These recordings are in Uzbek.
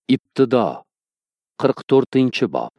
Ibtido 44-bob.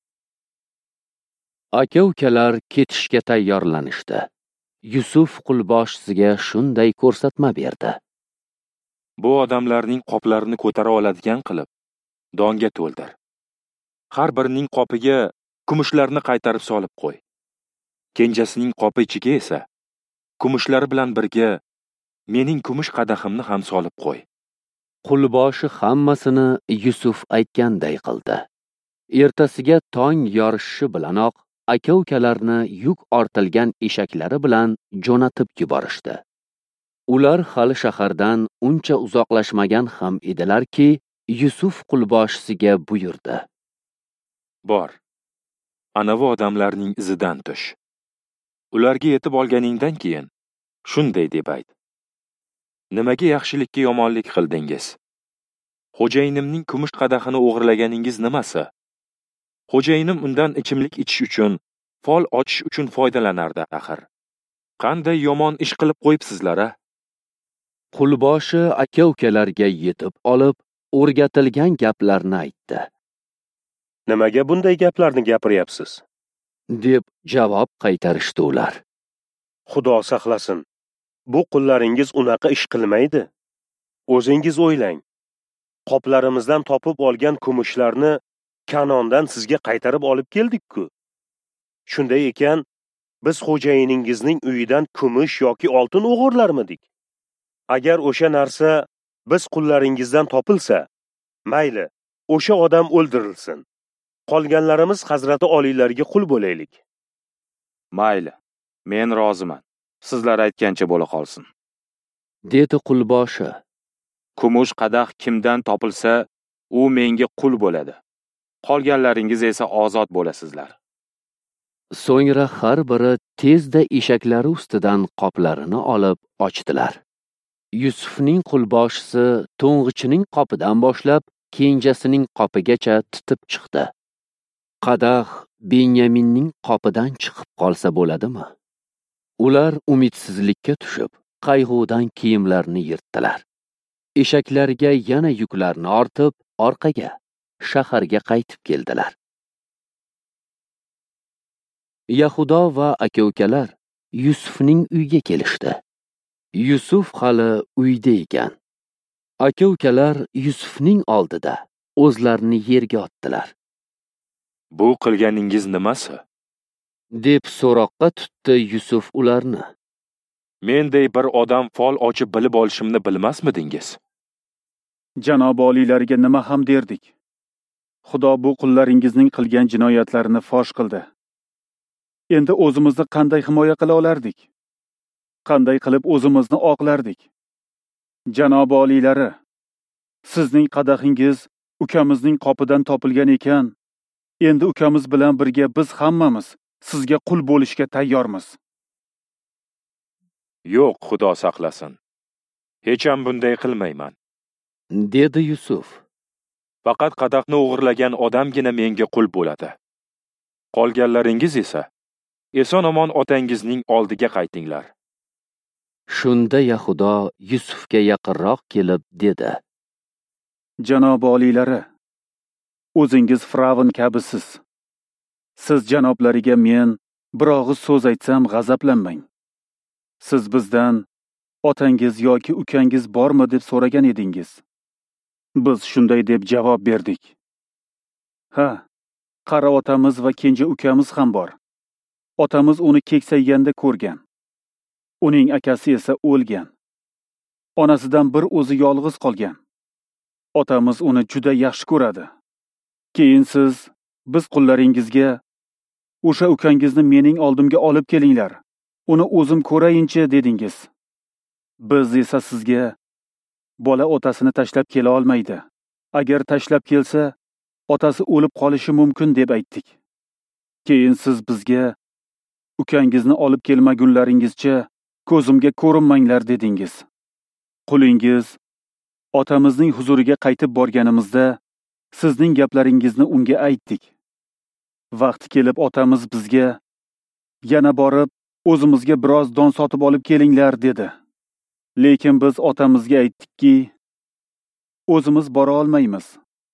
Aka-ukalar ketishga tayyorlanishdi. Yusuf qulboshisiga shunday ko'rsatma berdi. Bu odamlarning qoplarini ko'tara oladigan qilib, donga to'ldir. Har birining qopiga kumushlarni qaytarib solib qo'y. Kenjasining qopi ichiga esa kumushlari bilan birga mening kumush qadahimni ham solib qo'y. Qulboshi hammasini Yusuf aytganday qildi. Ertasiga tong yorishishi bilanoq aka-ukalarni yuk ortilgan eshaklari bilan jo'natib yuborishdi. Ular hali shahardan uncha uzoqlashmagan ham edilarki, Yusuf qulboshisiga buyurdi. Bor, anavi odamlarning izidan tush. Ularga yetib olganingdan keyin shunday deb ayt. Nimaga yaxshilikka yomonlik qildingiz? Xo'jayinimning kumush qadahini o'g'irlaganingiz nimasi? Xo'jayinim undan ichimlik ichish uchun, fol ochish uchun foydalanardi axir. Qanday yomon ish qilib qo'yibsizlar-a? Qulboshi aka-ukalarga yetib olib, o'rgatilgan gaplarni aytdi. Nimaga bunday gaplarni gapiryapsiz? deb javob qaytarishdi ular. Xudo saqlasin. Bu qullaringiz unaqa ish qilmaydi. O'zingiz o'ylang. Qoplarimizdan topib olgan kumushlarni Kanondan sizga qaytarib olib keldik-ku. Shunday ekan, biz xo'jayiningizning uyidan kumush yoki oltin o'g'irlarmidik? Agar o'sha narsa biz qullaringizdan topilsa, mayli, o'sha odam o'ldirilsin. Qolganlarimiz Hazrati oliylarga qul bo'laylik. Mayli, men roziman. Sizlar aytgancha bo'la qolsin. dedi qulboshi. Kumush qadah kimdan topilsa, u menga qul bo'ladi. Qolganlaringiz esa ozod bo'lasizlar. So'ngra har biri tezda eshaklari ustidan qoplarini olib ochdilar. Yusufning qulboshisi to'ng'ichining qopidan boshlab kenjasining qopigacha tutib chiqdi. Qadah Benyaminning qopidan chiqib qolsa bo'ladimi? Ular umidsizlikka tushib, qayg'udan kiyimlarini yirtdilar. Eshaklarga yana yuklarni ortib, orqaga shaharga qaytib keldilar. Yahudo va aka-ukalar Yusufning uyiga kelishdi. Yusuf hali uyda ekan. Aka-ukalar Yusufning oldida o'zlarini yerga otdilar. Bu qilganingiz nimasi? deb so'roqqa tutdi Yusuf ularni. Menday bir odam fol ochib bilib olishimni bilmasmidingiz? Janob oliylarga nima ham derdik? Xudo bu qullaringizning qilgan jinoyatlarini fosh qildi. Endi o'zimizni qanday himoya qila olardik? Qanday qilib o'zimizni oqlardik? Janob oliylari, sizning qadahingiz ukamizning qopidan topilgan ekan, endi ukamiz bilan birga biz hammamiz sizga qul bo'lishga tayyormiz. Yo'q, Xudo saqlasin. Hech ham bunday qilmayman. dedi Yusuf. Faqat qadahni o'g'irlagan odamgina menga qul bo'ladi. Qolganlaringiz esa eson-omon otangizning oldiga qaytinglar. Shunda Yahudo Yusufga yaqinroq kelib dedi. Janob oliylari, o'zingiz Firavn kabisiz. Siz janoblariga men bir og'iz so'z aytsam g'azablanmang. Siz bizdan otangiz yoki ukangiz bormi deb so'ragan edingiz. Biz shunday deb javob berdik. Ha, qari otamiz va kenja ukamiz ham bor. Otamiz uni keksayganda ko'rgan. Uning akasi esa o'lgan. Onasidan bir o'zi yolg'iz qolgan. Otamiz uni juda yaxshi ko'radi. Keyin siz biz qullaringizga o'sha ukangizni mening oldimga olib kelinglar. Uni o'zim ko'rayinchi dedingiz. Biz esa sizga bola otasini tashlab kela olmaydi. Agar tashlab kelsa, otasi o'lib qolishi mumkin deb aytdik. Keyin siz bizga ukangizni olib kelmagunlaringizcha ko'zimga ko'rinmanglar dedingiz. Qulingiz otamizning huzuriga qaytib borganimizda sizning gaplaringizni unga aytdik. Vaqti kelib otamiz bizga yana borib o'zimizga biroz don sotib olib kelinglar dedi. Lekin biz otamizga aytdikki, o'zimiz bora olmaymiz.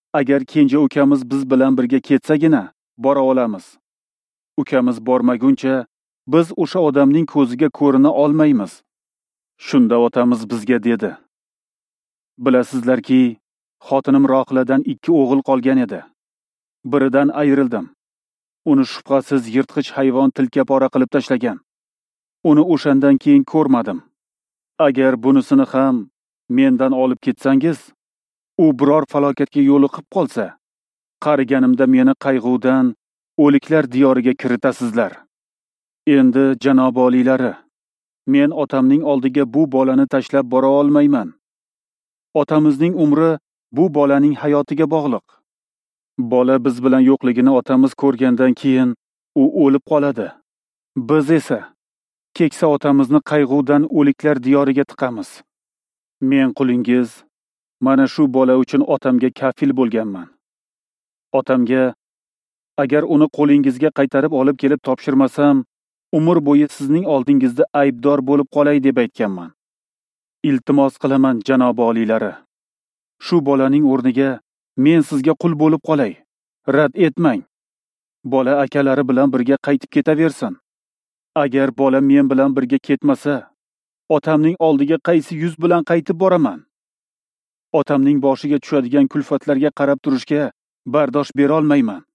Agar kenja ukamiz biz bilan birga ketsagina bora olamiz. Ukamiz bormaguncha biz o'sha odamning ko'ziga ko'rina olmaymiz. Shunda otamiz bizga dedi: Bilasizlarki, xotinim Rohiladan 2 o'g'il qolgan edi. Biridan ayrildim. Uni shubhasiz yirtqich hayvon tilkapora qilib tashlagan. Uni o'shandan keyin ko'rmadim. Agar bunisini ham mendan olib ketsangiz, u biror falokatga yo'liqib qolsa, qariganimda meni qayg'udan o'liklar diyoriga kiritasizlar. Endi janob oliylari, men otamning oldiga bu bolani tashlab bora olmayman. Otamizning umri bu bolaning hayotiga bog'liq. Bola biz bilan yo'qligini otamiz ko'rgandan keyin u o'lib qoladi. Biz esa keksa otamizni qayg'udan o'liklar diyoriga tiqamiz. Men qulingiz mana shu bola uchun otamga kafil bo'lganman. Otamga agar uni qo'lingizga qaytarib olib kelib topshirmasam, umr bo'yi sizning oldingizda aybdor bo'lib qolay deb aytganman. Iltimos qilaman janob oliylari. Shu bolaning o'rniga men sizga qul bo'lib qolay. Rad etmang. Bola akalari bilan birga qaytib ketaversin. Agar bola men bilan birga ketmasa, otamning oldiga qaysi yuz bilan qaytib boraman? Otamning boshiga tushadigan kulfatlarga qarab turishga bardosh bera olmayman.